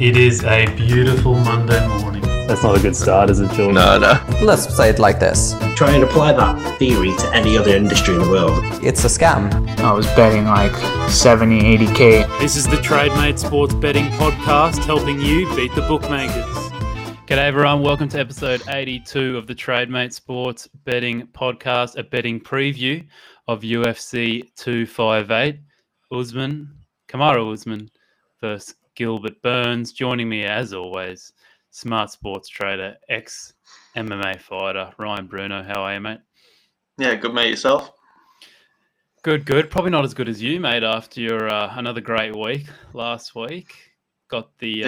It is a beautiful Monday morning. That's not a good start, is it, George? No. Let's say it like this. Try and apply that theory to any other industry in the world. It's a scam. I was betting like 70, 80K. This is the TradeMate Sports Betting Podcast, helping you beat the bookmakers. G'day everyone, welcome to episode 82 of the TradeMate Sports Betting Podcast, a betting preview of UFC 258. Kamaru Usman versus Gilbert Burns. Joining me as always, smart sports trader, ex-MMA fighter, Ryan Bruno. How are you, mate? Yeah, good, mate. Yourself? Good. Probably not as good as you, mate, after your another great week last week. Got the...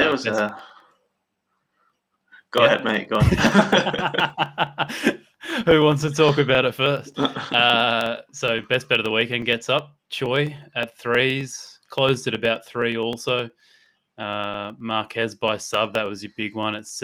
Go ahead, mate. Go on. Who wants to talk about it first? So best bet of the weekend gets up. Choi at threes. Closed at about 3 also. Marquez by sub. That was your big one at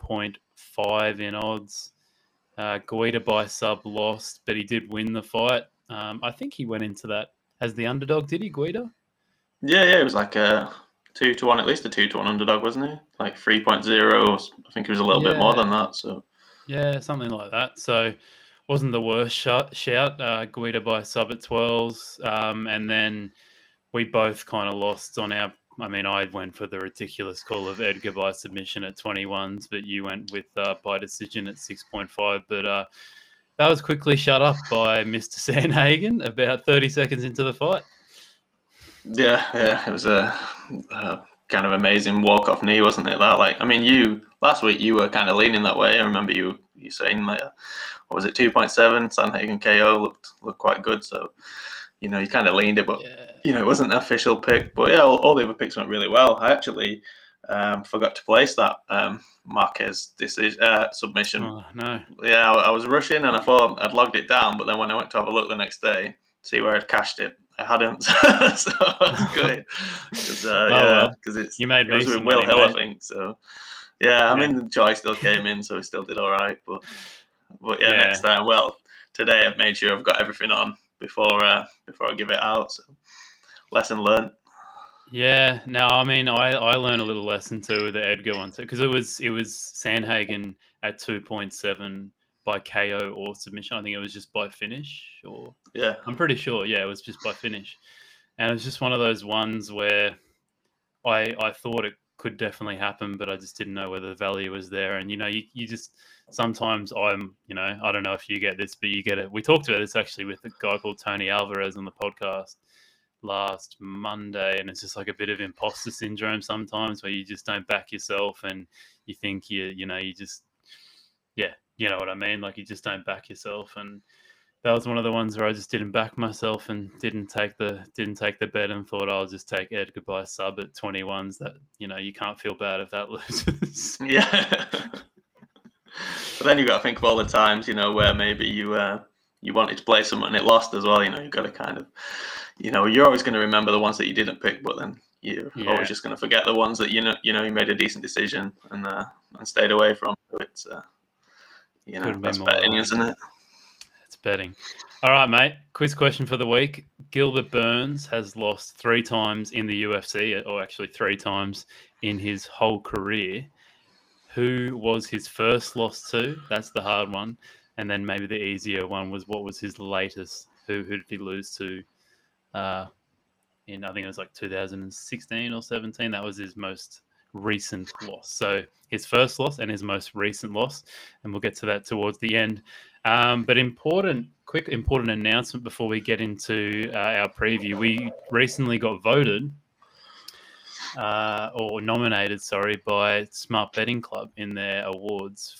7.5 in odds. Guida by sub lost, but he did win the fight. I think he went into that as the underdog. Did he, Guida? Yeah. It was like a 2-1, at least a 2-1 underdog, wasn't he? Like 3.0. I think it was a little bit more than that. So yeah, something like that. So wasn't the worst shout. Guida by sub at 12s, and then we both kind of lost on our. I mean, I went for the ridiculous call of Edgar by submission at 21s, but you went with by decision at 6.5. But that was quickly shut up by Mr. Sandhagen about 30 seconds into the fight. Yeah, it was a kind of amazing walk-off knee, wasn't it? That, like, I mean, last week you were kind of leaning that way. I remember you saying, what was it, 2.7? Sandhagen KO looked quite good, so you kind of leaned it, but it wasn't an official pick. But yeah, all the other picks went really well. I actually forgot to place that Marquez submission. Oh no! Yeah, I was rushing and I thought I'd logged it down, but then when I went to have a look the next day, see where I'd cashed it, I hadn't. So that's good. Because it was with Will Hill, I think. So yeah, I mean, the Choi still came in, so he still did all right. But next time, today I've made sure I've got everything on before I give it out. So lesson learned. Yeah, no, I mean, I learned a little lesson too with the Edgar one too, because it was Sandhagen at 2.7 by KO or submission. I think it was just by finish, or I'm pretty sure. Yeah, it was just by finish, and it was just one of those ones where I thought it could definitely happen, but I just didn't know whether the value was there. And you just sometimes I don't know if you get this, but you get it. We talked about this actually with a guy called Tony Alvarez on the podcast last Monday, and it's just like a bit of imposter syndrome sometimes, where you just don't back yourself, and you think you know what I mean, like you just don't back yourself. And that was one of the ones where I just didn't back myself and didn't take the bet, and thought I'll just take Edgar by sub at 21s. That you can't feel bad if that loses. Yeah. But then you got to think of all the times where maybe you wanted to play someone and it lost as well. You've got to kind of you're always going to remember the ones that you didn't pick, but then you're always just going to forget the ones that you made a decent decision and stayed away from. So it's that's betting, isn't it? It's betting. All right, mate. Quiz question for the week. Gilbert Burns has lost 3 times in the UFC, or actually 3 times in his whole career. Who was his first loss to? That's the hard one. And then maybe the easier one was, what was his latest? Who did he lose to? I think it was like 2016 or 17. That was his most recent loss. So his first loss and his most recent loss, and we'll get to that towards the end. But important announcement before we get into our preview. We recently got voted or nominated, by Smart Betting Club in their awards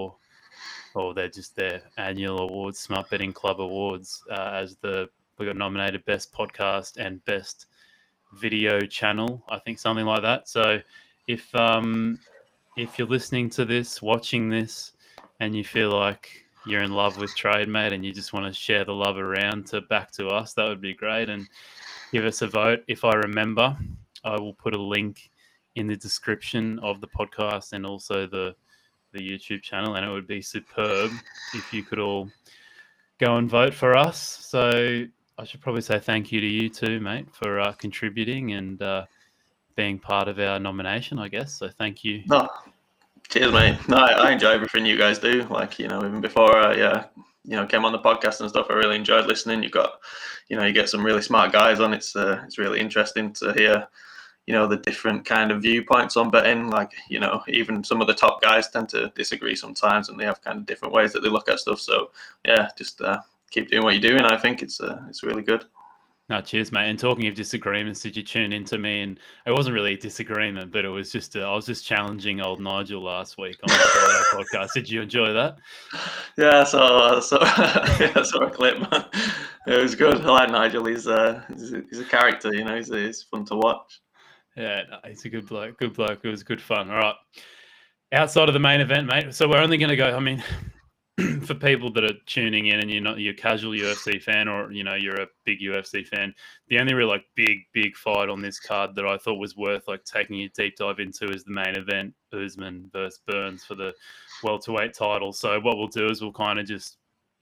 their annual awards, Smart Betting Club Awards, we got nominated Best Podcast and Best Video Channel, I think, something like that. So if you're listening to this, watching this, and you feel like you're in love with TradeMate and you just want to share the love around back to us, that would be great. And give us a vote. If I remember, I will put a link in the description of the podcast and also the YouTube channel, and it would be superb if you could all go and vote for us. So I should probably say thank you to you too, mate, for contributing and being part of our nomination, I guess. So thank you. No, cheers, mate. No, I enjoy everything you guys do. Like, even before I, came on the podcast and stuff, I really enjoyed listening. You got, you get some really smart guys on. It's really interesting to hear, the different kind of viewpoints on betting. Like, even some of the top guys tend to disagree sometimes, and they have kind of different ways that they look at stuff. So yeah, just keep doing what you're doing. I think it's really good. No, cheers, mate. And talking of disagreements, did you tune into me? And it wasn't really a disagreement, but it was just I was just challenging old Nigel last week on the podcast. Did you enjoy that? Yeah, so I saw a clip. It was good. I like Nigel. He's a character. He's fun to watch. Yeah, no, he's a good bloke. Good bloke. It was good fun. All right. Outside of the main event, mate. So we're only going to go. I mean, for people that are tuning in and you're a casual UFC fan, or you're a big UFC fan, the only real big fight on this card that I thought was worth taking a deep dive into is the main event, Usman versus Burns for the welterweight title. So what we'll do is we'll kind of just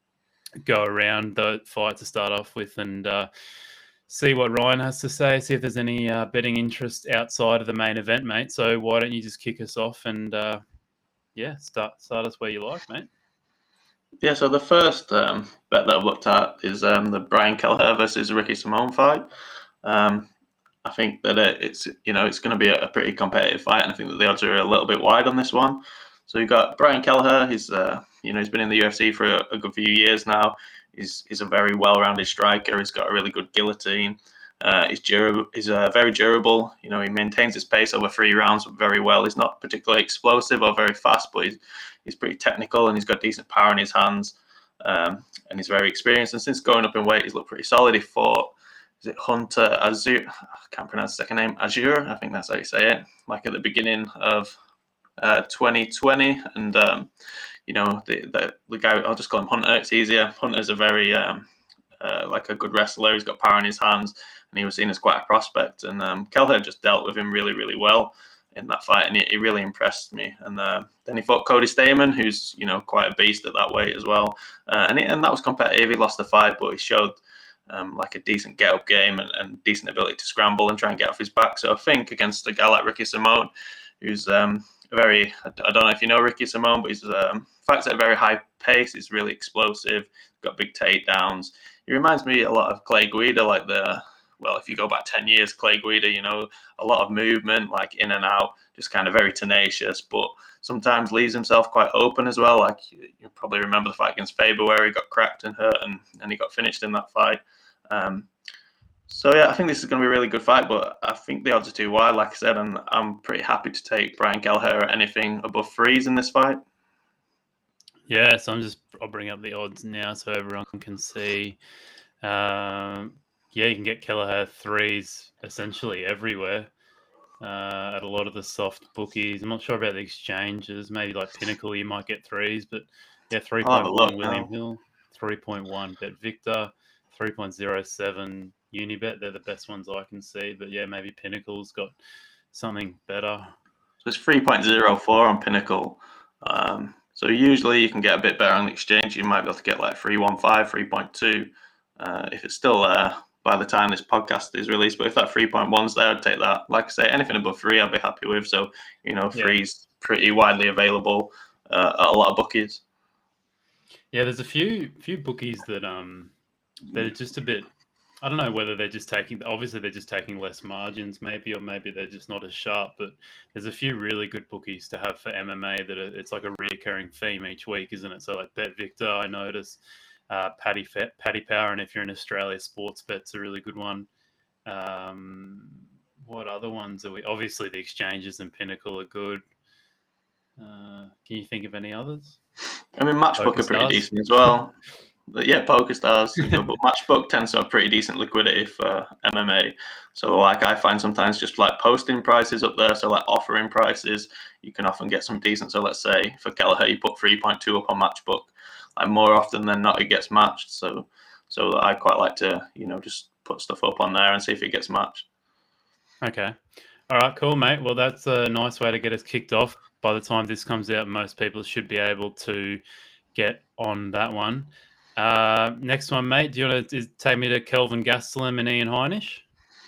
go around the fight to start off with and see what Ryan has to say, see if there's any betting interest outside of the main event, mate. So why don't you just kick us off and start us where you like, mate. Yeah, so the first bet that I've looked at is the Brian Kelleher versus Ricky Simon fight. I think that it's going to be a pretty competitive fight, and I think that the odds are a little bit wide on this one. So you've got Brian Kelleher. He's he's been in the UFC for a good few years now. He's a very well-rounded striker. He's got a really good guillotine. He's very durable. He maintains his pace over 3 rounds very well. He's not particularly explosive or very fast, but he's pretty technical, and he's got decent power in his hands. And he's very experienced. And since going up in weight, he's looked pretty solid. He fought, is it Hunter Azure? I can't pronounce the second name. Azure, I think that's how you say it. Like at the beginning of 2020, and the guy, I'll just call him Hunter. It's easier. Hunter's a very a good wrestler. He's got power in his hands, and he was seen as quite a prospect. And Kelleher just dealt with him really, really well in that fight, and he really impressed me. And then he fought Cody Stamann, who's quite a beast at that weight as well. And that was competitive. He lost the fight, but he showed a decent get-up game and decent ability to scramble and try and get off his back. So I think against a guy like Ricky Simon, who's I don't know if you know Ricky Simon, but he's fights at a very high pace. He's really explosive. Got big takedowns. He reminds me a lot of Clay Guida, if you go back 10 years, Clay Guida, a lot of movement, in and out, just kind of very tenacious, but sometimes leaves himself quite open as well. You probably remember the fight against Faber where he got cracked and hurt and he got finished in that fight. So yeah, I think this is going to be a really good fight, but I think the odds are too wide, like I said, and I'm pretty happy to take Brian Kelleher at anything above 3s in this fight. Yeah, so I'll bring up the odds now so everyone can see. You can get Kelleher 3s essentially everywhere at a lot of the soft bookies. I'm not sure about the exchanges. Maybe Pinnacle, you might get 3s, but yeah, 3.1 William Hill, 3.1 Bet Victor, 3.07 Unibet. They're the best ones I can see, but yeah, maybe Pinnacle's got something better. So it's 3.04 on Pinnacle. So usually you can get a bit better on the exchange. You might be able to get 3.15, 3.2 if it's still there by the time this podcast is released. But if that 3.1's there, I'd take that. Like I say, anything above 3 I'd be happy with. So, 3's pretty widely available at a lot of bookies. Yeah, there's a few bookies that they're just a bit, I don't know whether they're just taking less margins maybe, or maybe they're just not as sharp, but there's a few really good bookies to have for MMA that it's like a reoccurring theme each week, isn't it? So Bet Victor, I noticed, Paddy Power, and if you're in Australia, Sportsbet's a really good one. What other ones are we? Obviously, the exchanges and Pinnacle are good. Can you think of any others? I mean, Matchbook are pretty decent as well. But yeah, PokerStars, but Matchbook tends to have pretty decent liquidity for MMA. So I find sometimes just posting prices up there, so offering prices, you can often get some decent. So let's say for Kelleher, you put 3.2 up on Matchbook. More often than not, it gets matched. So I quite like to, just put stuff up on there and see if it gets matched. Okay. All right, cool, mate. Well, that's a nice way to get us kicked off. By the time this comes out, most people should be able to get on that one. Next one, mate. Do you want to take me to Kelvin Gastelum and Ian Heinisch?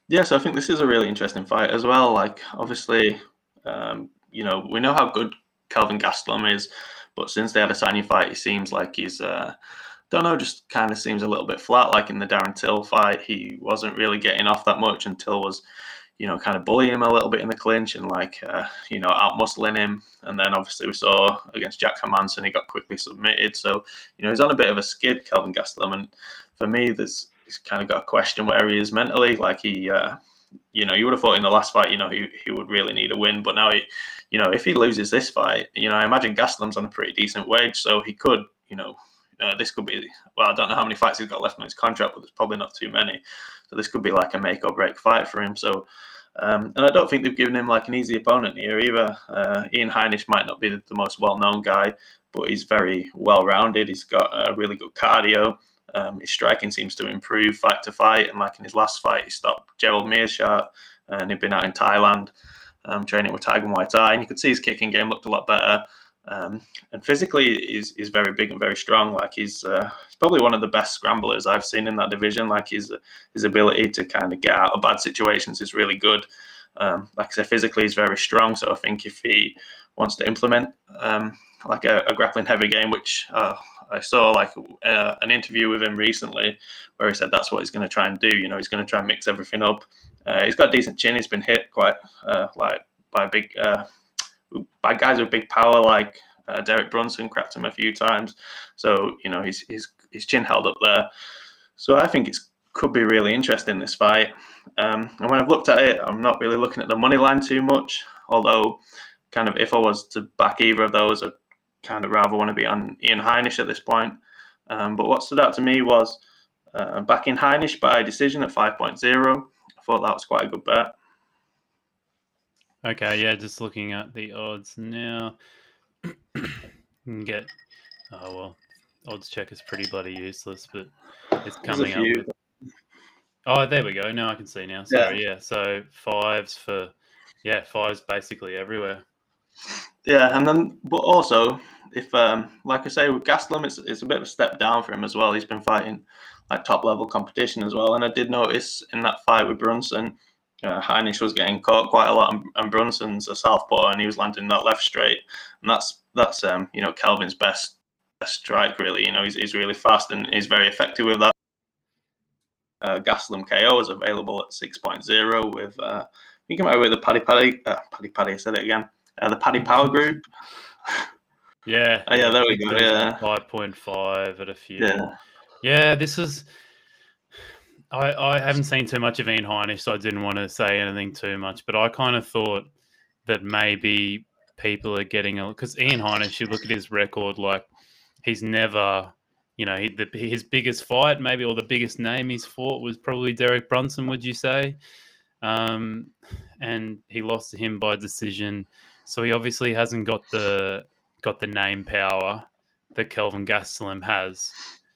Yeah, so I think this is a really interesting fight as well. Like, obviously, we know how good Kelvin Gastelum is, but since they had a signing fight, it seems like he's, don't know, just kind of seems a little bit flat. Like in the Darren Till fight, he wasn't really getting off that much, and Till was, kind of bullying him a little bit in the clinch and out muscling him. And then obviously we saw against Jack Hermansson, he got quickly submitted. So, he's on a bit of a skid, Kelvin Gastelum. And for me, he's kind of got a question where he is mentally. Like you would have thought in the last fight, he would really need a win. But now, if he loses this fight, I imagine Gastelum's on a pretty decent wage. So he could, this could be, I don't know how many fights he's got left on his contract, but there's probably not too many. So this could be like a make or break fight for him. So, and I don't think they've given him like an easy opponent here either. Ian Heinisch might not be the most well-known guy, but he's very well-rounded. He's got a really good cardio. His striking seems to improve fight to fight. And like in his last fight, he stopped Gerald Meerschaert, and he'd been out in Thailand training with Tiger Muay Thai. And you could see his kicking game looked a lot better. And physically, he's very big and very strong. Like he's probably one of the best scramblers I've seen in that division. Like his ability to kind of get out of bad situations is really good. Like I said, physically he's very strong. So I think if he wants to implement like a grappling heavy game, which I saw like an interview with him recently where he said that's what he's going to try and do. He's going to try and mix everything up. He's got a decent chin. He's been hit quite by guys with big power like Derek Brunson cracked him a few times. So, his chin held up there. So I think it could be really interesting, this fight. And when I've looked at it, I'm not really looking at the money line too much. Although, kind of, if I was to back either of those, I'd kind of rather want to be on Ian Heinisch at this point. But what stood out to me was backing Heinisch by decision at 5.0. I thought that was quite a good bet. Okay, yeah, just looking at the odds now. You can get, odds check is pretty bloody useless, but it's coming up with. Oh, there we go. Now I can see now. Sorry, yeah. So fives basically everywhere. Yeah, and then, but also, if like I say, with Gastelum, it's a bit of a step down for him as well. He's been fighting like top level competition as well, and I did notice in that fight with Brunson, Heinisch was getting caught quite a lot, and Brunson's a southpaw, and he was landing that left straight, and that's Kelvin's best strike really. He's really fast and he's very effective with that. Gastelum KO is available at 6.0 with you can buy with the Paddy. I said it again. The Paddy Power Group. Yeah. Oh, yeah, there we go. Yeah. 5.5 at a few. Yeah, this is. I haven't seen too much of Ian Heinisch, so I didn't want to say anything too much. But I kind of thought that maybe people are getting because Ian Heinisch, you look at his record, like he's never, his biggest fight, maybe, or the biggest name he's fought was probably Derek Brunson. Would you say? And he lost to him by decision, so he obviously hasn't got the name power that Kelvin Gastelum has.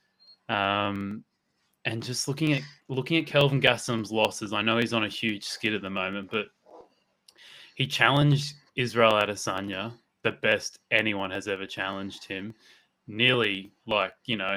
And just looking at Kelvin Gastelum's losses, I know he's on a huge skid at the moment, but he challenged Israel Adesanya, the best anyone has ever challenged him, nearly won.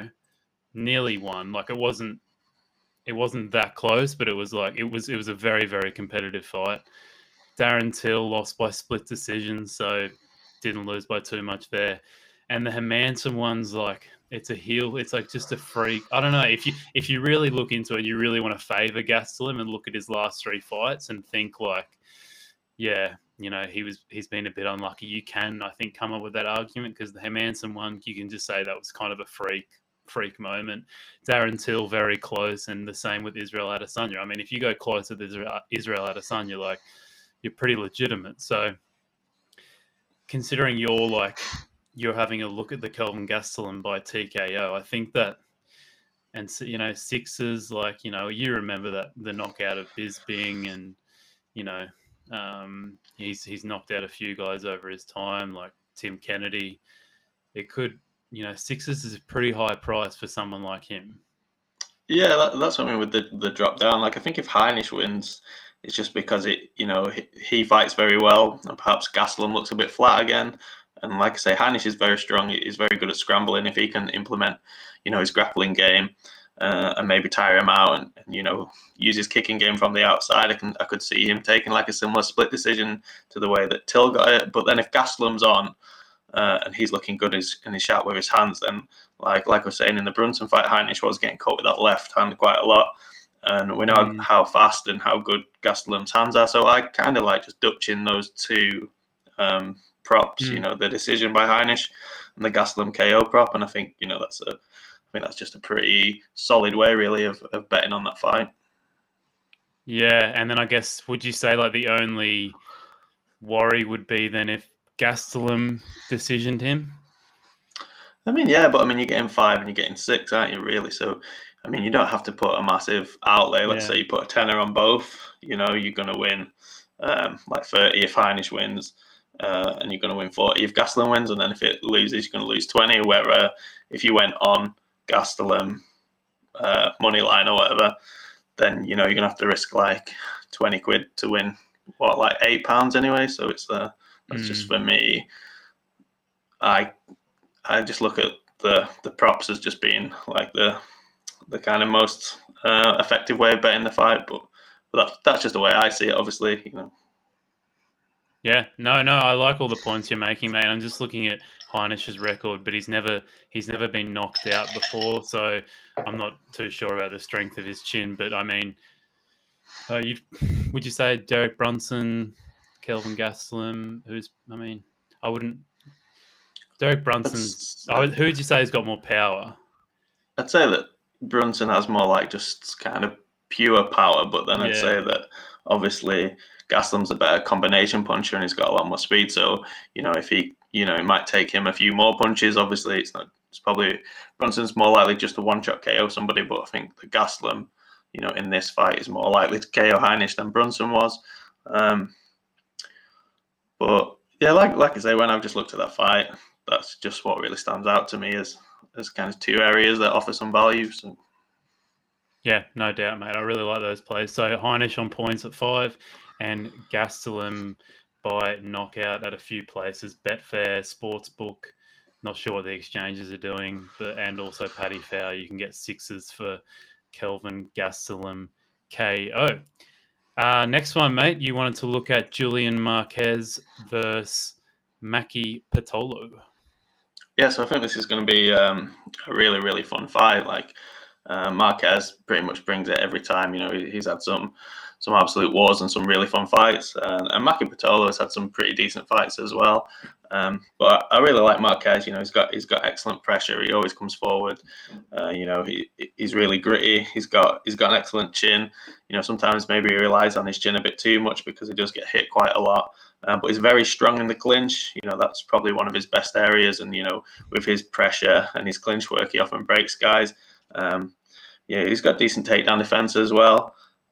Like it wasn't that close, but it was a very, very competitive fight. Darren Till lost by split decision, so didn't lose by too much there. And the Hermansson one's like, it's a heel. It's like just a freak. I don't know. If you really look into it, you really want to favor Gastelum and look at his last three fights and think like, yeah, he's been a bit unlucky. You can, I think, come up with that argument because the Hermansson one, you can just say that was kind of a freak moment. Darren Till very close, and the same with Israel Adesanya. I mean, if you go close with Israel Adesanya, like you're pretty legitimate. So considering you're having a look at the Kelvin Gastelum by TKO, I think that, and sixes, you remember that the knockout of Bisping, and he's knocked out a few guys over his time, like Tim Kennedy. It could, sixes is a pretty high price for someone like him. Yeah, that's what I mean with the drop down. Like I think if Heinisch wins, it's just because he fights very well, and perhaps Gastelum looks a bit flat again. And like I say, Heinisch is very strong. He's very good at scrambling if he can implement, his grappling game. and maybe tire him out and use his kicking game from the outside. I could see him taking like a similar split decision to the way that Till got it. But then if Gastelum's on and he's looking good in his shot with his hands, then like I was saying in the Brunson fight, Heinisch was getting caught with that left hand quite a lot. And we know how fast and how good Gastelum's hands are. So I kind of like just Dutching those two props, the decision by Heinisch and the Gastelum KO prop. And I think, that's just a pretty solid way, really, of betting on that fight. Yeah, and then I guess, would you say like the only worry would be then if Gastelum decisioned him? I mean, yeah, but you're getting 5 and you're getting 6, aren't you, really? So, you don't have to put a massive outlay. Let's say you put a tenner on both, you're going to win like 30 if Heinisch wins, and you're going to win 40 if Gastelum wins, and then if it loses, you're going to lose 20. Where if you went on Gastelum money line or whatever, then you're going to have to risk like 20 quid to win like £8 anyway. So it's that's just for me. I just look at the props as just being like the kind of most effective way of betting the fight, but that's just the way I see it. Obviously, Yeah, no, I like all the points you're making, mate. I'm just looking at Heinisch's record, but he's never been knocked out before, so I'm not too sure about the strength of his chin. But I mean, would you say Derek Brunson, Kelvin Gastelum? I wouldn't. Derek Brunson. Who would you say has got more power? I'd say that Brunson has more like just kind of pure power, but then I'd say that obviously Gastelum's a better combination puncher and he's got a lot more speed. So, if he, it might take him a few more punches. Obviously, it's probably Brunson's more likely just to one-shot KO somebody, but I think the Gastelum, in this fight is more likely to KO Heinisch than Brunson was. But yeah, like I say, when I've just looked at that fight, that's just what really stands out to me as kind of two areas that offer some value. So. Yeah, no doubt, mate. I really like those plays. So Heinisch on points at 5 and Gastelum by knockout at a few places. Betfair, Sportsbook, not sure what the exchanges are doing, and also Paddy Fair. You can get 6s for Kelvin Gastelum KO. Next one, mate, you wanted to look at Julian Marquez versus Maki Pitolo. Yeah, so I think this is going to be a really, really fun fight. Like Marquez pretty much brings it every time. He's had some absolute wars and some really fun fights, and Maki Pitolo has had some pretty decent fights as well. But I really like Marquez. He's got excellent pressure. He always comes forward. He's really gritty. He's got an excellent chin. Sometimes maybe he relies on his chin a bit too much because he does get hit quite a lot. But he's very strong in the clinch. That's probably one of his best areas. And with his pressure and his clinch work, he often breaks guys. He's got decent takedown defense as well.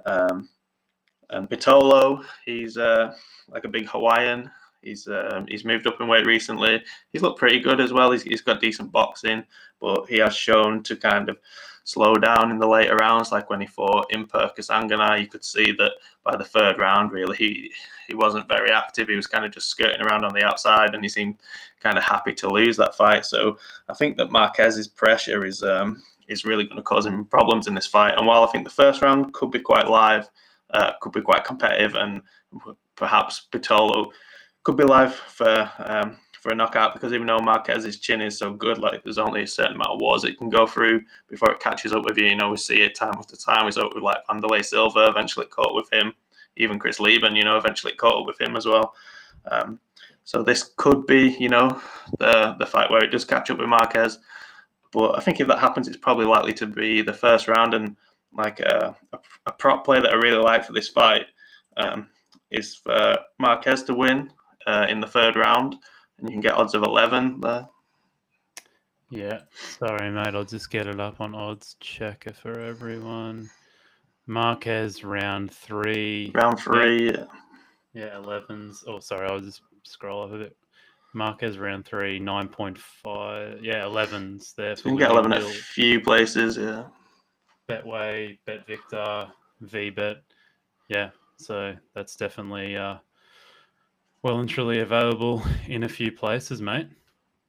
And Pitolo, he's like a big Hawaiian. He's moved up in weight recently. He's looked pretty good as well. He's got decent boxing, but he has shown to kind of slow down in the later rounds. Like when he fought Imper Kasanganay, you could see that by the 3rd round, really, he wasn't very active. He was kind of just skirting around on the outside, and he seemed kind of happy to lose that fight. So I think that Marquez's pressure is really going to cause him problems in this fight. And while I think the 1st round could be quite live, could be quite competitive, and perhaps Pitolo could be live for a knockout, because even though Marquez's chin is so good, like there's only a certain amount of wars it can go through before it catches up with you. We see it time after time. We saw it with like Wanderlei Silva, eventually caught with him. Even Chris Lieben, eventually caught up with him as well. So this could be, the fight where it does catch up with Marquez. But I think if that happens, it's probably likely to be the 1st round. And like a prop play that I really like for this fight is for Marquez to win in the 3rd round, and you can get odds of 11 there. Yeah, sorry, mate. I'll just get it up on odds checker for everyone. Marquez round 3. Round 3. Yeah, 11s. Oh, sorry, I'll just scroll up a bit. Marquez round 3, 9.5. Yeah, 11s there. You can get 11 at a few places, yeah. Betway, BetVictor, VBet. Yeah, so that's definitely well and truly available in a few places, mate.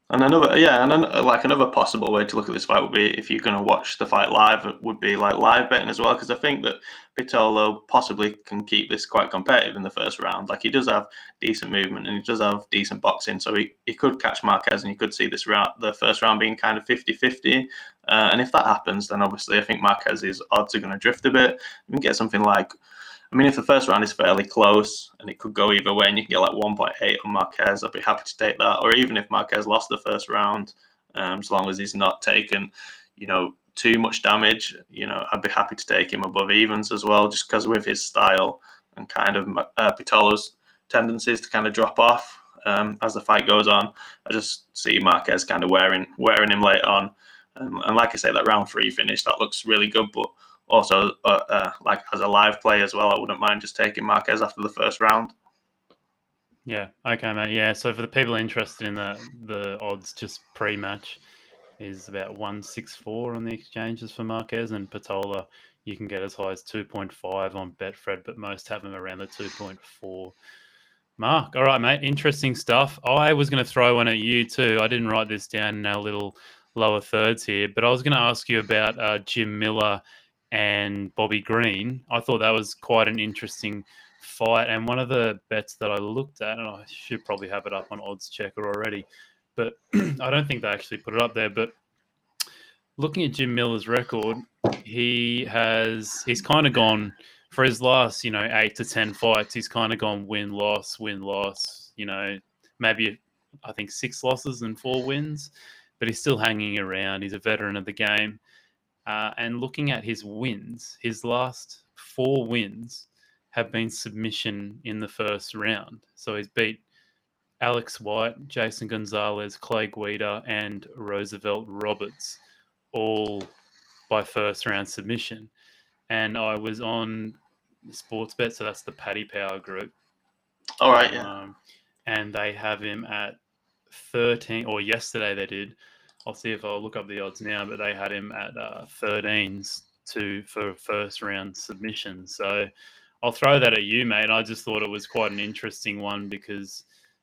And another possible way to look at this fight would be if you're going to watch the fight live, it would be like live betting as well, because I think that Pitolo possibly can keep this quite competitive in the first round. Like he does have decent movement and he does have decent boxing, so he could catch Marquez and you could see the first round being kind of 50-50. And if that happens, then obviously I think Marquez's odds are going to drift a bit. You can get something like, I mean, if the first round is fairly close and it could go either way and you can get like 1.8 on Marquez, I'd be happy to take that. Or even if Marquez lost the first round, as long as he's not taken, too much damage, I'd be happy to take him above evens as well, just because with his style and kind of Pitolo's tendencies to kind of drop off as the fight goes on, I just see Marquez kind of wearing him late on. And like I say, that round 3 finish, that looks really good, but also, like as a live play as well, I wouldn't mind just taking Marquez after the first round. Yeah. Okay, mate. Yeah. So for the people interested in the odds just pre-match is about 164 on the exchanges for Marquez, and Pitola you can get as high as 2.5 on Betfred, but most have them around the 2.4 mark. All right, mate. Interesting stuff. I was going to throw one at you too. I didn't write this down in our little lower thirds here, but I was going to ask you about Jim Miller and Bobby Green. I thought that was quite an interesting fight, and one of the bets that I looked at, and I should probably have it up on Odds Checker already, but I don't think they actually put it up there. But looking at Jim Miller's record, he's kind of gone for his last 8 to 10 fights. He's kind of gone win loss. Maybe I think 6 losses and 4 wins, but he's still hanging around. He's a veteran of the game. And looking at his wins, his last 4 wins have been submission in the first round. So he's beat Alex White, Jason Gonzalez, Clay Guida, and Roosevelt Roberts, all by first round submission. And I was on Sportsbet, so that's the Paddy Power group. All right, yeah. And they have him at 13, or yesterday they did. I'll see if I'll look up the odds now, but they had him at 13s for first round submission. So I'll throw that at you, mate. I just thought it was quite an interesting one because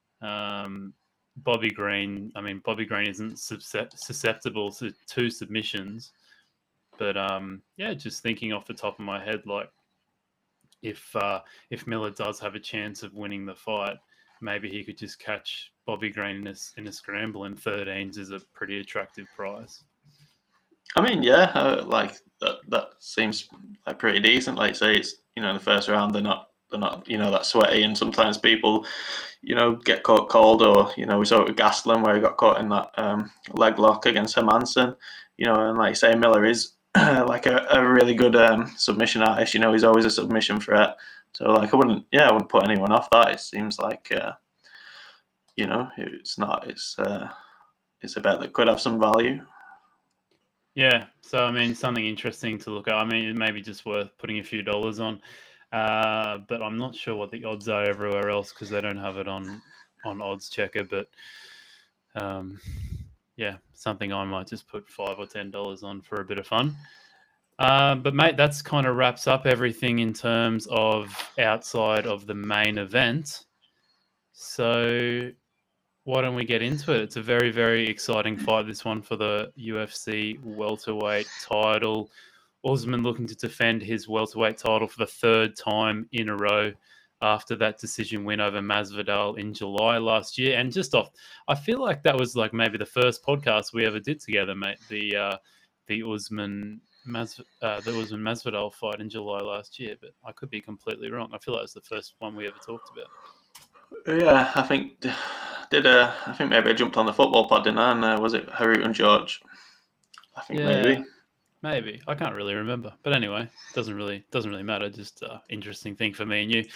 Bobby Green isn't susceptible to submissions. But just thinking off the top of my head, like if Miller does have a chance of winning the fight, maybe he could just catch Bobby Green in a scramble, and 13s is a pretty attractive price. I mean, yeah, like that seems like pretty decent. Like say it's in the first round they're not that sweaty, and sometimes people get caught cold, or we saw it with Gastelum where he got caught in that leg lock against Hermanson. And like you say, Miller is like a really good submission artist. He's always a submission threat. So like I wouldn't put anyone off that. It seems like it's a bet that could have some value. Yeah, so I mean something interesting to look at. I mean it may be just worth putting a few dollars on, but I'm not sure what the odds are everywhere else because they don't have it on Odds Checker. But something I might just put $5 or $10 on for a bit of fun. But mate, that's kind of wraps up everything in terms of outside of the main event. So why don't we get into it? It's a very, very exciting fight, this one, for the UFC welterweight title. Usman looking to defend his welterweight title for the 3rd time in a row after that decision win over Masvidal in July last year. And I feel like that was like maybe the first podcast we ever did together, mate. The Usman Masvidal fight in July last year, but I could be completely wrong. I feel like it's the first one we ever talked about. Yeah, I think maybe I jumped on the football pod, didn't I? And was it Harut and George? I think maybe. I can't really remember, but anyway, doesn't really matter. Just interesting thing for me and you.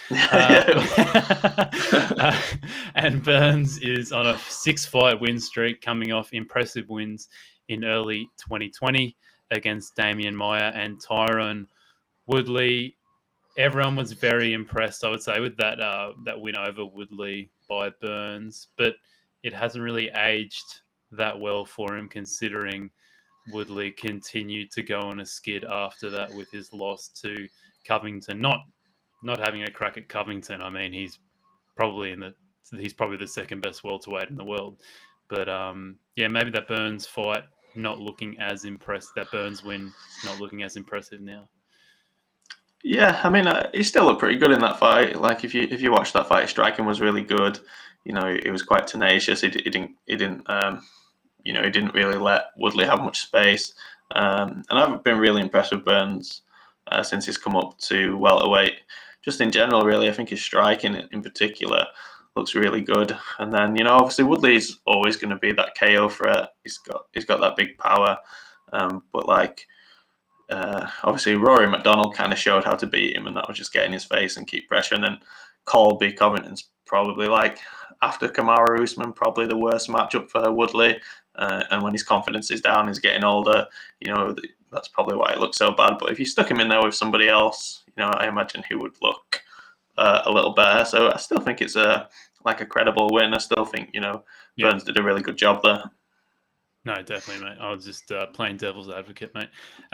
And Burns is on a 6-fight win streak, coming off impressive wins in early 2020 against Damian Maia and Tyron Woodley. Everyone was very impressed, I would say, with that win over Woodley by Burns, but it hasn't really aged that well for him, considering Woodley continued to go on a skid after that with his loss to Covington. Not having a crack at Covington. I mean, he's probably the second best welterweight in the world, But yeah, maybe that Burns fight not looking as impressed. That Burns win not looking as impressive now. Yeah, I mean, he still looked pretty good in that fight. Like if you watch that fight, his striking was really good. You know, he was quite tenacious. He didn't he didn't really let Woodley have much space. And I've been really impressed with Burns since he's come up to welterweight. Just in general, really, I think his striking in particular looks really good. And then, you know, obviously Woodley's always going to be that KO threat. He's got that big power. But like, obviously Rory McDonald kind of showed how to beat him, and that was just get in his face and keep pressure. And then Colby Covington's probably like, after Kamaru Usman, probably the worst matchup for Woodley. And when his confidence is down, he's getting older. You know, that's probably why it looks so bad. But if you stuck him in there with somebody else, you know, I imagine he would look a little better. So I still think it's a credible win. I still think, you know, Burns did a really good job there. No, definitely, mate. I was just playing devil's advocate, mate.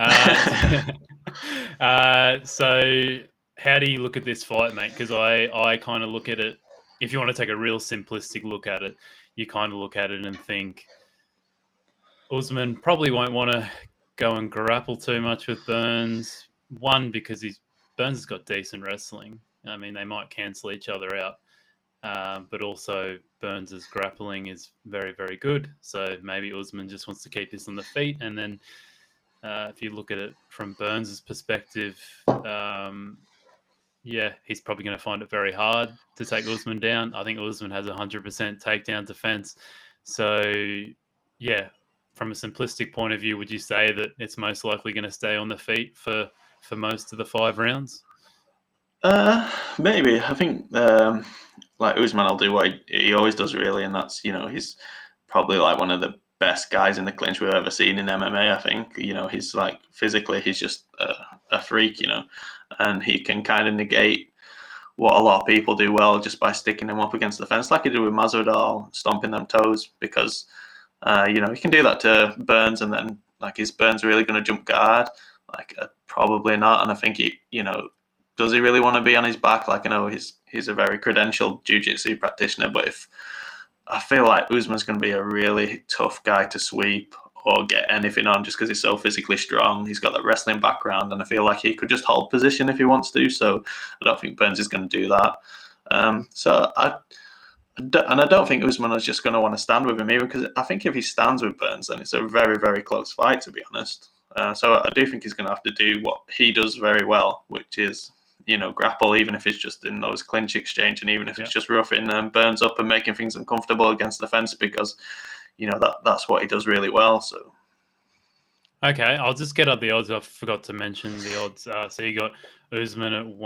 So how do you look at this fight, mate? Because I kind of look at it, if you want to take a real simplistic look at it, you kind of look at it and think Usman probably won't want to go and grapple too much with Burns. One, because Burns has got decent wrestling. I mean, they might cancel each other out. But also Burns' grappling is very, very good. So maybe Usman just wants to keep this on the feet. And then if you look at it from Burns' perspective, he's probably going to find it very hard to take Usman down. I think Usman has 100% takedown defense. So, yeah, from a simplistic point of view, would you say that it's most likely going to stay on the feet for most of the 5 rounds? Maybe. I think like Usman will do what he always does, really, and that's, you know, he's probably like one of the best guys in the clinch we've ever seen in MMA. I think, you know, he's like physically, he's just a freak, you know, and he can kind of negate what a lot of people do well just by sticking him up against the fence, like he did with Masvidal, stomping them toes, because you know, he can do that to Burns, and then like, is Burns really going to jump guard? Like, probably not. And I think he, you know, does he really want to be on his back? Like, I know he's a very credentialed jiu-jitsu practitioner, but if I feel like Usman's going to be a really tough guy to sweep or get anything on just because he's so physically strong. He's got that wrestling background, and I feel like he could just hold position if he wants to. So I don't think Burns is going to do that. I don't think Usman is just going to want to stand with him either, because I think if he stands with Burns, then it's a very, very close fight, to be honest. So I do think he's going to have to do what he does very well, which is, you know, grapple, even if it's just in those clinch exchange, and even if it's just roughing Burns up and making things uncomfortable against the fence, because, you know, that's what he does really well. So, okay, I'll just get up the odds. I forgot to mention the odds. So you got Usman at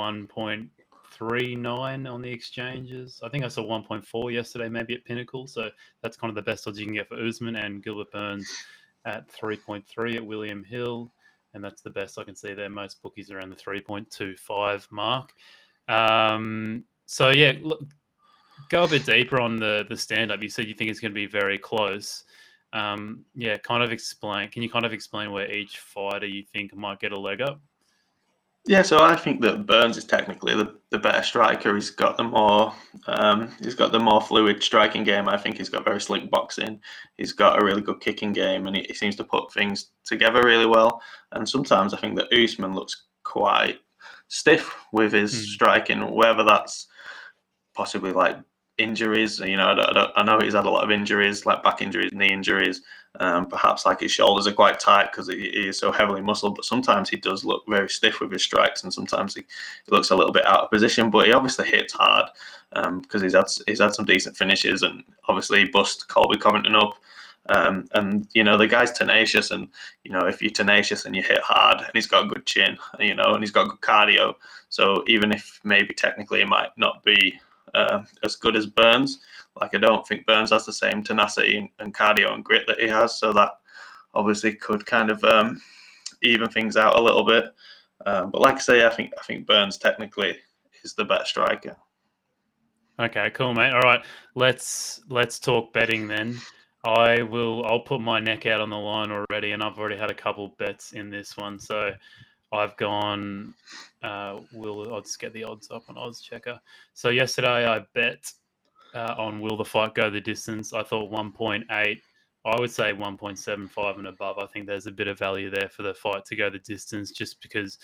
1.39 on the exchanges. I think I saw 1.4 yesterday, maybe at Pinnacle. So that's kind of the best odds you can get for Usman, and Gilbert Burns at 3.3 at William Hill. And that's the best I can see there. Most bookies around the 3.25 mark. So, yeah, look, go a bit deeper on the stand-up. You said you think it's going to be very close. Can you kind of explain where each fighter you think might get a leg up? Yeah, so I think that Burns is technically the better striker. He's got the more fluid striking game. I think he's got very slick boxing. He's got a really good kicking game, and he seems to put things together really well. And sometimes I think that Usman looks quite stiff with his striking, whether that's possibly like injuries. You know, I know he's had a lot of injuries, like back injuries, knee injuries. Perhaps like his shoulders are quite tight because he is so heavily muscled, but sometimes he does look very stiff with his strikes, and sometimes he looks a little bit out of position, but he obviously hits hard because he's had some decent finishes, and obviously he bust Colby Covington up. And, you know, the guy's tenacious, and, you know, if you're tenacious and you hit hard, and he's got a good chin, you know, and he's got good cardio, so even if maybe technically he might not be as good as Burns, like, I don't think Burns has the same tenacity and cardio and grit that he has, so that obviously could kind of even things out a little bit. But like I say, I think Burns technically is the better striker. Okay, cool, mate. All right, let's talk betting then. I'll put my neck out on the line already, and I've already had a couple bets in this one. So I've gone. I'll just get the odds up on Odds Checker. So yesterday I bet on will the fight go the distance. I thought 1.8. I would say 1.75 and above. I think there's a bit of value there for the fight to go the distance, just because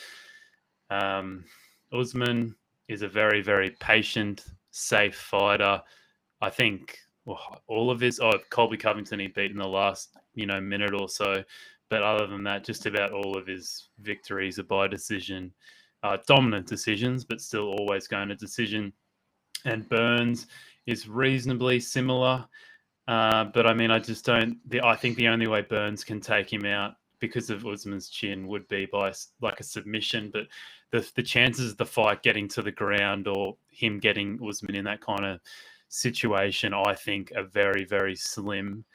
Usman is a very, very patient, safe fighter. I think all of his Colby Covington he beat in the last minute or so, but other than that, just about all of his victories are by decision, dominant decisions, but still always going to decision. And Burns is reasonably similar, but I mean, I just don't. I think the only way Burns can take him out because of Usman's chin would be by like a submission, but the chances of the fight getting to the ground or him getting Usman in that kind of situation, I think, are very, very slim.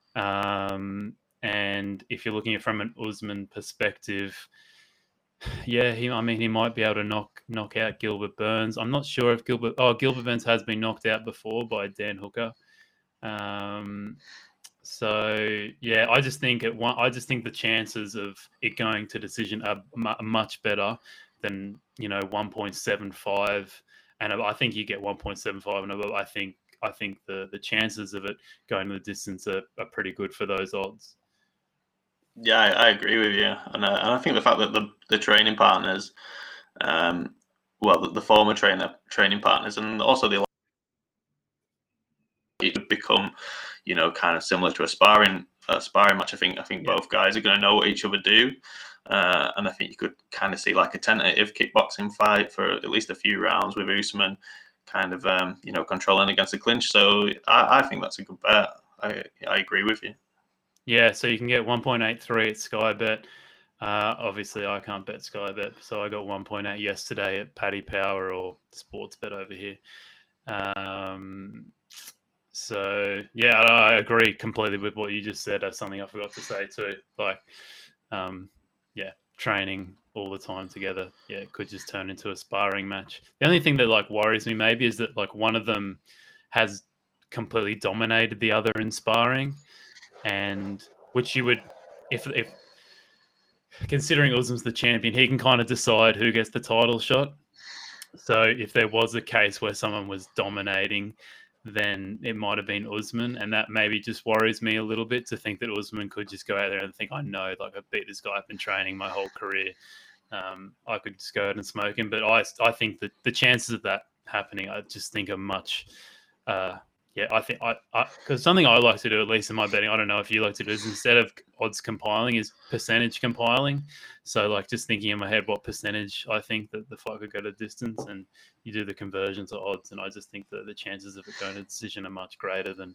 And if you're looking at it from an Usman perspective, yeah, he might be able to knock out Gilbert Burns. I'm not sure if Gilbert Burns has been knocked out before by Dan Hooker. So yeah, I just think the chances of it going to decision are much better than 1.75, and I think you get 1.75 and above. I think the chances of it going to the distance are pretty good for those odds. Yeah, I agree with you, and I think the fact that the training partners, the former training partners, and also the it would become, kind of similar to a sparring match. I think both guys are going to know what each other do, and I think you could kind of see like a tentative kickboxing fight for at least a few rounds with Usman kind of controlling against the clinch. So I think that's a good bet. I agree with you. Yeah, so you can get 1.83 at Sky Bet. Obviously, I can't bet Sky Bet, so I got 1.8 yesterday at Paddy Power or Sportsbet over here. So yeah, I agree completely with what you just said. That's something I forgot to say too. Like, training all the time together. Yeah, it could just turn into a sparring match. The only thing that worries me maybe is that one of them has completely dominated the other in sparring, and which you would, if considering Usman's the champion, he can kind of decide who gets the title shot. So if there was a case where someone was dominating, then it might have been Usman, and that maybe just worries me a little bit to think that Usman could just go out there and think, I know, I beat this guy, I've been training my whole career. I could just go out and smoke him. But I think that the chances of that happening, I just think are much, I think because something I like to do, at least in my betting, I don't know if you like to do, is instead of odds compiling, is percentage compiling. So just thinking in my head what percentage I think that the fight could go to distance, and you do the conversions of odds, and I just think that the chances of it going to decision are much greater than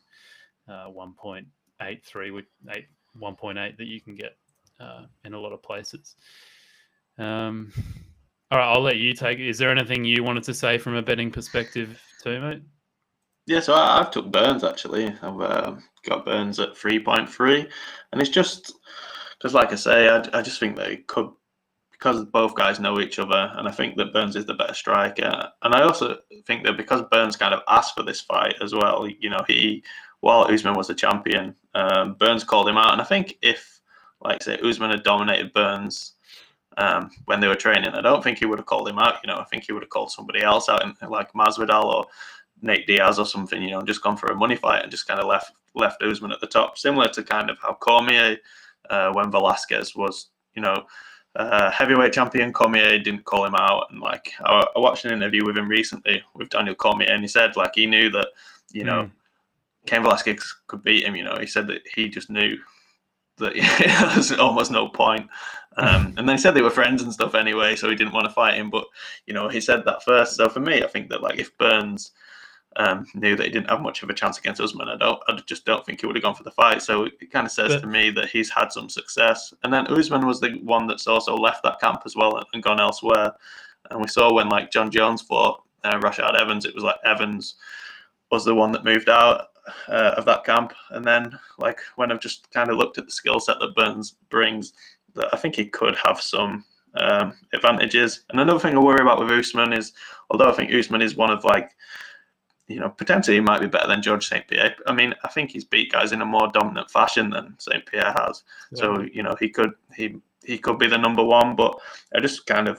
1.83 with 1.8 that you can get in a lot of places. All right, I'll let you take it. Is there anything you wanted to say from a betting perspective too, mate? Yeah, so I've took Burns actually. I've got Burns at 3.3, and it's just because, like I say, I just think they could, because both guys know each other, and I think that Burns is the better striker. And I also think that because Burns kind of asked for this fight as well, while Usman was the champion, Burns called him out, and I think if, like say, Usman had dominated Burns when they were training, I don't think he would have called him out. I think he would have called somebody else out, like Masvidal or Nate Diaz or something, just gone for a money fight and just kind of left Usman at the top, similar to kind of how Cormier, when Velasquez was, heavyweight champion, Cormier didn't call him out. And I watched an interview with him recently with Daniel Cormier, and he said he knew that, Cain Velasquez could beat him. He said that he just knew that there's almost no point. And then he said they were friends and stuff anyway, so he didn't want to fight him. But, he said that first. So for me, I think that if Burns knew that he didn't have much of a chance against Usman, I just don't think he would have gone for the fight. So it kind of says to me that he's had some success. And then Usman was the one that's also left that camp as well and gone elsewhere. And we saw when John Jones fought Rashad Evans, it was Evans was the one that moved out of that camp. And then when I've just kind of looked at the skill set that Burns brings, that I think he could have some advantages. And another thing I worry about with Usman is, although I think Usman is one of potentially he might be better than George St. Pierre. I mean, I think he's beat guys in a more dominant fashion than St. Pierre has. Yeah. So, he could be the number one, but I just kind of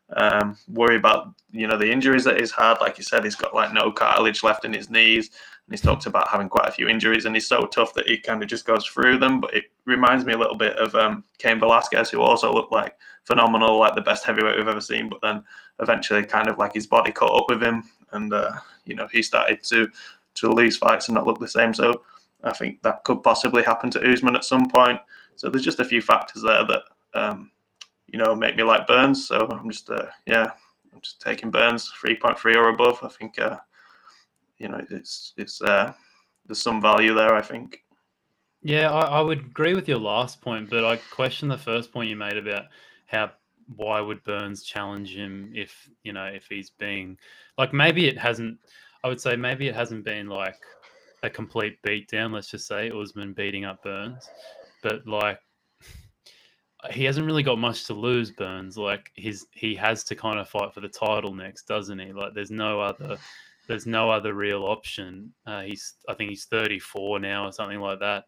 Worry about, the injuries that he's had. Like you said, he's got like no cartilage left in his knees, and he's talked about having quite a few injuries, and he's so tough that he kind of just goes through them. But it reminds me a little bit of Cain Velasquez, who also looked like phenomenal, like the best heavyweight we've ever seen, but then eventually kind of like his body caught up with him, and he started to lose fights and not look the same. So I think that could possibly happen to Usman at some point. So there's just a few factors there that make me like Burns. So I'm just taking Burns 3.3 or above. I think it's there's some value there, I think. Yeah, I would agree with your last point, but I question the first point you made about why would Burns challenge him if he's being like, maybe it hasn't. I would say maybe it hasn't been like a complete beatdown. Let's just say Usman beating up Burns, but like, he hasn't really got much to lose, Burns. Like he has to kind of fight for the title next, doesn't he? Like there's no other real option. I think he's 34 now or something like that.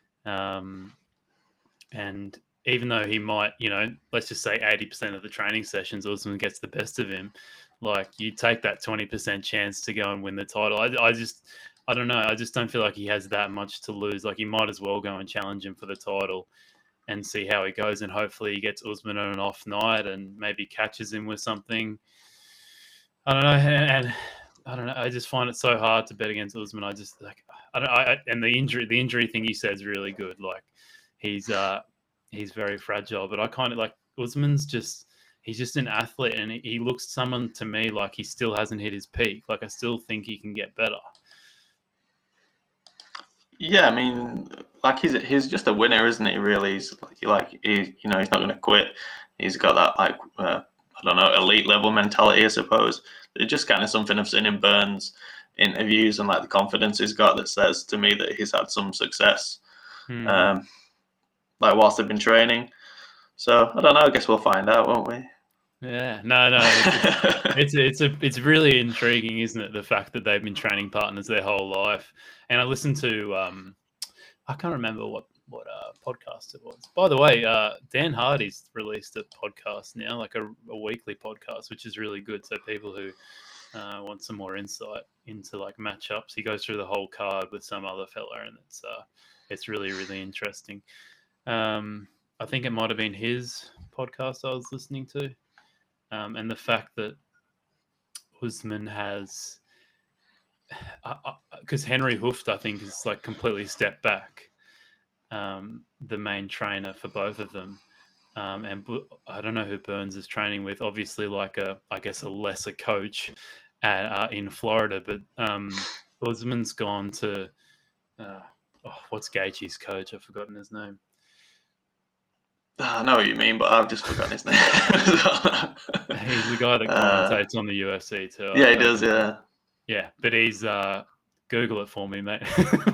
And even though he might, let's just say 80% of the training sessions, Usman gets the best of him. Like you take that 20% chance to go and win the title. I don't know. I just don't feel like he has that much to lose. Like he might as well go and challenge him for the title and see how he goes, and hopefully he gets Usman on an off night and maybe catches him with something. I don't know, and I don't know. I just find it so hard to bet against Usman. I just like and the injury thing you said is really good. Like he's very fragile, but I kind of like Usman's he's just an athlete, and he looks someone to me like he still hasn't hit his peak. Like I still think he can get better. Yeah, I mean, like he's just a winner, isn't he? Really, he's he's not going to quit. He's got that elite level mentality, I suppose. It's just kind of something I've seen in Burns interviews and like the confidence he's got that says to me that he's had some success, like whilst they've been training. So I don't know. I guess we'll find out, won't we? Yeah, no, it's really intriguing, isn't it? The fact that they've been training partners their whole life. And I listened to, I can't remember what podcast it was. By the way, Dan Hardy's released a podcast now, like a weekly podcast, which is really good. So people who want some more insight into like matchups, he goes through the whole card with some other fella, and it's really, really interesting. I think it might have been his podcast I was listening to. And the fact that Usman has, because Henry Hooft, I think, is like completely stepped back, the main trainer for both of them. And I don't know who Burns is training with. Obviously, like a lesser coach in Florida. But Usman's gone to what's Gaethje's coach? I've forgotten his name. I know what you mean, but I've just forgotten his name. He's the guy that commentates on the UFC too. Yeah, he does, yeah. Yeah, but he's Google it for me, mate.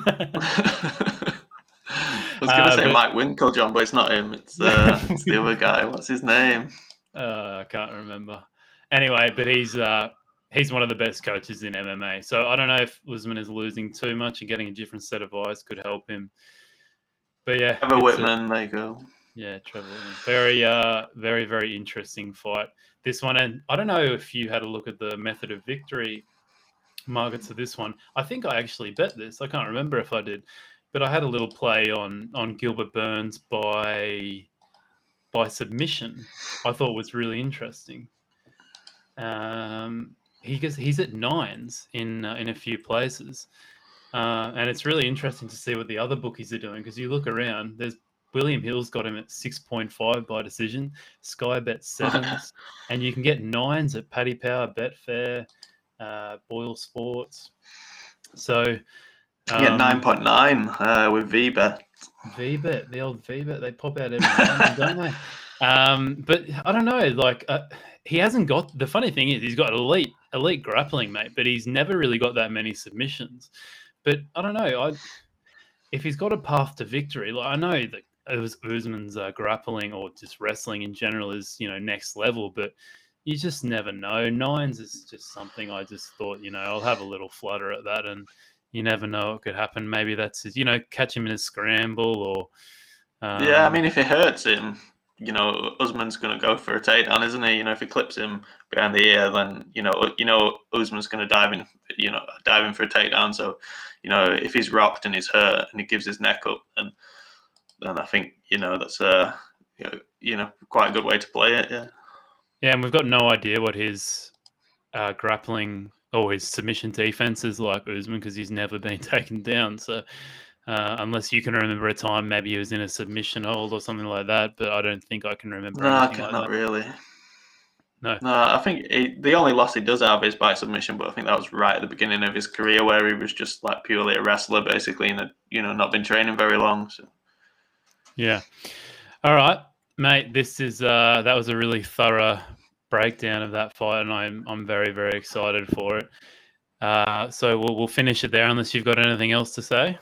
I was going to say Mike Winkeljohn, but it's not him. It's the other guy. What's his name? I can't remember. Anyway, but he's one of the best coaches in MMA. So I don't know if Usman is losing too much and getting a different set of eyes could help him. But yeah. Trevor Whitman, there you go. Yeah, Trevor Whitman. Very, very, very interesting fight. This one, and I don't know if you had a look at the method of victory, Margaret, to this one. I think I actually bet this. I can't remember if I did, but I had a little play on Gilbert Burns by submission. I thought was really interesting. He's at 9s in a few places, and it's really interesting to see what the other bookies are doing, because you look around. There's William Hill's got him at 6.5 by decision. Sky bet 7s, and you can get 9s at Paddy Power, Betfair, Boyle Sports. So you get 9.9 with VBet. VBet, the old VBet, they pop out every now and then, don't they? But I don't know. Like he hasn't got. The funny thing is, he's got elite grappling, mate, but he's never really got that many submissions. But I don't know. If he's got a path to victory, like I know that Usman's grappling or just wrestling in general is, next level, but you just never know. 9s is just something I just thought, I'll have a little flutter at that, and you never know what could happen. Maybe that's his, catch him in a scramble or. Yeah, I mean, if it hurts him, Usman's going to go for a takedown, isn't he? If he clips him behind the ear, then Usman's going to dive in for a takedown. So, if he's rocked and he's hurt and he gives his neck up, then I think that's quite a good way to play it. Yeah. Yeah, and we've got no idea what his grappling or his submission defense is like Usman, because he's never been taken down. So unless you can remember a time, maybe he was in a submission hold or something like that, but I don't think I can remember. No, anything like not that. really. No, I think the only loss he does have is by submission, but I think that was right at the beginning of his career where he was just like purely a wrestler, basically, and had, not been training very long. So. Yeah. All right, mate. This is that was a really thorough breakdown of that fight, and I'm very, very excited for it. So we'll finish it there, unless you've got anything else to say.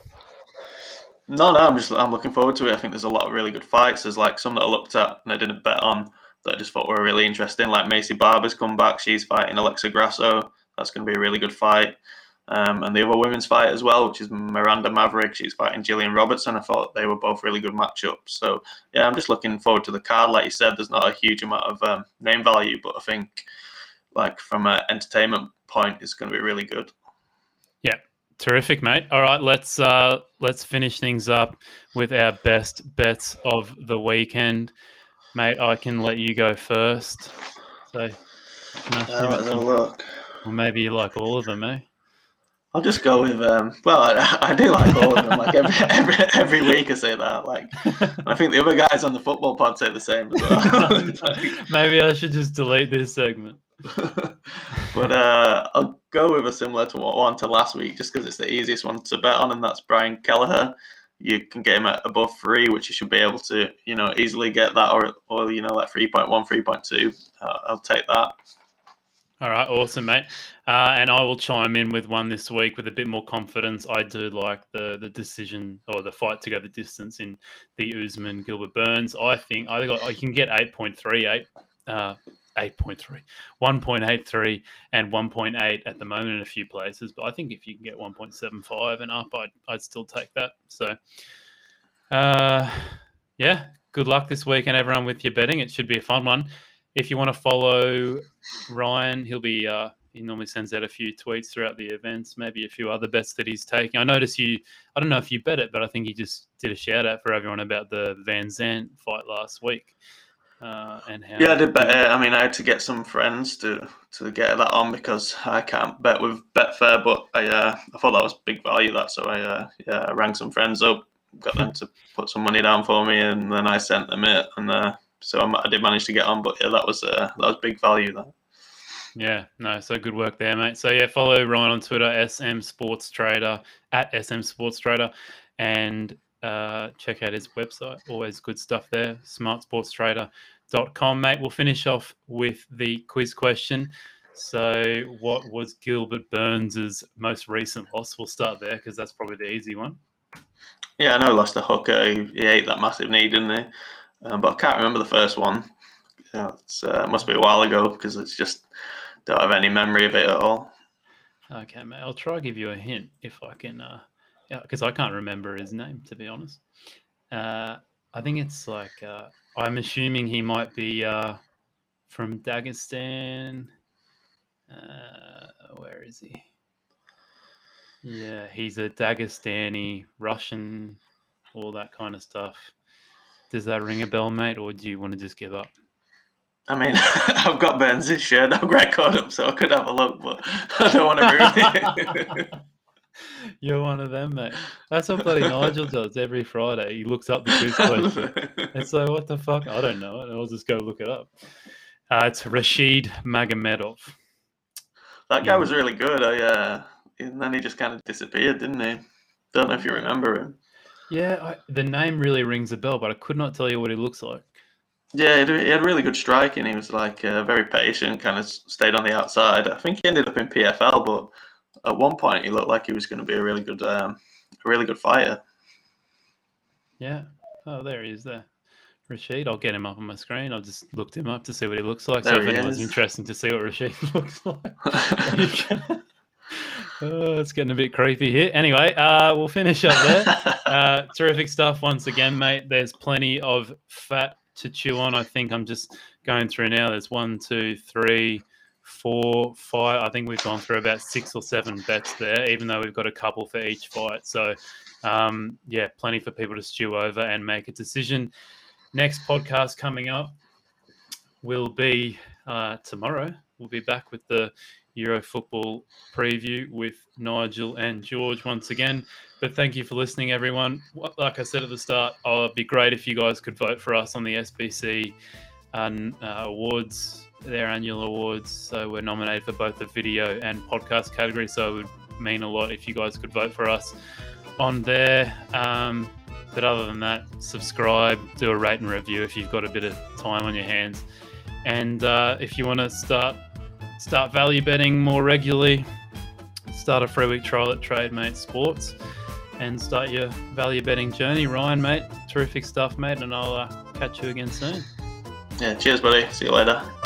No, I'm looking forward to it. I think there's a lot of really good fights. There's like some that I looked at and I didn't bet on that I just thought were really interesting. Like Macy Barber's come back. She's fighting Alexa Grasso. That's going to be a really good fight. And the other women's fight as well, which is Miranda Maverick. She's fighting Gillian Robertson. I thought they were both really good matchups. So, yeah, I'm just looking forward to the card. Like you said, there's not a huge amount of name value, but I think like from an entertainment point, it's going to be really good. Yeah, terrific, mate. All right, let's finish things up with our best bets of the weekend. Mate, I can let you go first. So, let's have a look. Or maybe you like all of them, eh? I'll just go with I do like all of them. Like every week I say that. Like I think the other guys on the football pod say the same as well. Maybe I should just delete this segment. But I'll go with a similar to one to last week, just because it's the easiest one to bet on, and that's Brian Kelleher. You can get him at above 3, which you should be able to, easily get that, or like 3.1, 3.2. I'll take that. All right, awesome, mate. And I will chime in with one this week with a bit more confidence. I do like the decision or the fight to go the distance in the Usman Gilbert Burns. I think you can get 8.38, 1.83 and 1.8 at the moment in a few places. But I think if you can get 1.75 and up, I'd still take that. So, yeah, good luck this weekend, everyone, with your betting. It should be a fun one. If you want to follow Ryan, he'll be he normally sends out a few tweets throughout the events, maybe a few other bets that he's taking. I noticed I don't know if you bet it, but I think he just did a shout out for everyone about the Van Zandt fight last week. And how I did bet it. I mean, I had to get some friends to get that on because I can't bet with Betfair, but I thought that was big value, so I rang some friends up, got them to put some money down for me, and then I sent them it, and so I did manage to get on, but yeah, that was big value there. Yeah, no, so good work there, mate. So yeah, follow Ryan on Twitter, SM Sports Trader, at SM Sports Trader, and check out his website. Always good stuff there, smartsportstrader.com, mate. We'll finish off with the quiz question. So what was Gilbert Burns' most recent loss? We'll start there because that's probably the easy one. Yeah, I know he lost a hooker. He ate that massive knee, didn't he? But I can't remember the first one. It must be a while ago because it's just don't have any memory of it at all. Okay, mate. I'll try to give you a hint if I can. Because I can't remember his name, to be honest. I think it's like I'm assuming he might be from Dagestan. Where is he? Yeah, he's a Dagestani, Russian, all that kind of stuff. Does that ring a bell, mate, or do you want to just give up? I mean, I've got Burns' shirt now record up, so I could have a look, but I don't want to ruin it. You're one of them, mate. That's what bloody Nigel does every Friday. He looks up the quiz question. It's like, what the fuck? I don't know it. I'll just go look it up. It's Rashid Magomedov. That guy was really good. And then he just kind of disappeared, didn't he? Don't know if you remember him. Yeah, the name really rings a bell, but I could not tell you what he looks like. Yeah, he had really good striking. He was like very patient, kind of stayed on the outside. I think he ended up in PFL, but at one point he looked like he was going to be a really good fighter. Yeah. Oh, there he is there. Rashid, I'll get him up on my screen. I've just looked him up to see what he looks like. There so if anyone's interested to see what Rashid looks like. Oh, it's getting a bit creepy here. Anyway, we'll finish up there. Terrific stuff once again, mate. There's plenty of fat to chew on. I think I'm just going through now. There's 1, 2, 3, 4, 5. I think we've gone through about 6 or 7 bets there, even though we've got a couple for each fight. So, plenty for people to stew over and make a decision. Next podcast coming up will be tomorrow. We'll be back with the Euro football preview with Nigel and George once again. But thank you for listening, everyone. Like I said at the start, it'd be great if you guys could vote for us on the SBC awards, their annual awards. So we're nominated for both the video and podcast category. So it would mean a lot if you guys could vote for us on there. But other than that, subscribe, do a rate and review if you've got a bit of time on your hands. And if you want to start value betting more regularly, start a 3-week trial at TradeMate Sports and start your value betting journey. Ryan, mate, terrific stuff, mate, and I'll catch you again soon. Yeah, cheers, buddy. See you later.